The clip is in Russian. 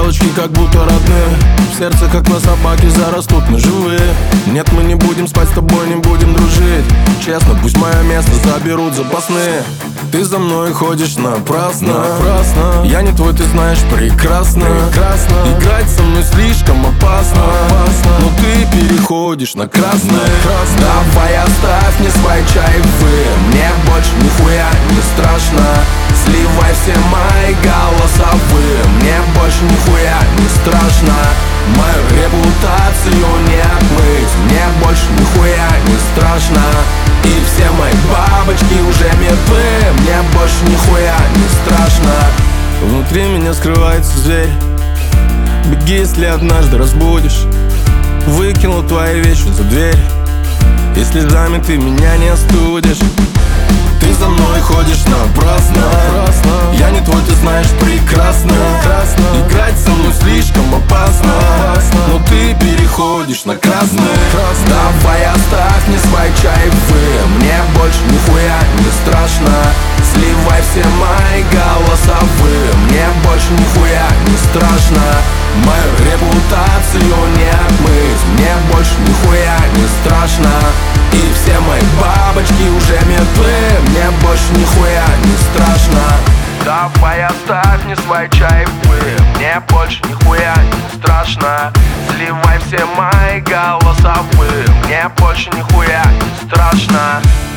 стрелочки как будто родные. В сердце, как на собаке, зарастут мы живые. Нет, мы не будем спать с тобой, не будем дружить. Честно, пусть мое место заберут запасные. Ты за мной ходишь напрасно. Я не твой, ты знаешь прекрасно. Играть со мной слишком опасно. Но ты переходишь на красное. Давай оставь мне свои чаевые. Мне больше нихуя не страшно. Сливай все мои голосовые. Мне больше нихуя не страшно. Мою репутацию не отмыть. Мне больше нихуя не страшно. И все мои бабочки уже мертвы. Мне больше нихуя не страшно. Внутри меня скрывается зверь. Беги, если однажды разбудишь. Выкинул твои вещи за дверь. И слезами ты меня не остудишь. Ты за мной ходишь напрасно. Я не твой, ты знаешь прекрасно. Играть со мной слишком опасно. Но ты переходишь на красное. Давай оставь мне свои чаевые. Мне больше нихуя не страшно. Сливай все мои голосовые. Мне больше нихуя не страшно. Мою репутацию не отмыть. Мне больше нихуя не страшно. И все мои бабочки уже мертвы. Мне больше нихуя не страшно. Давай оставь мне свои чаевые. Мне больше нихуя не страшно. Сливай все мои голосовые. Мне больше нихуя не страшно.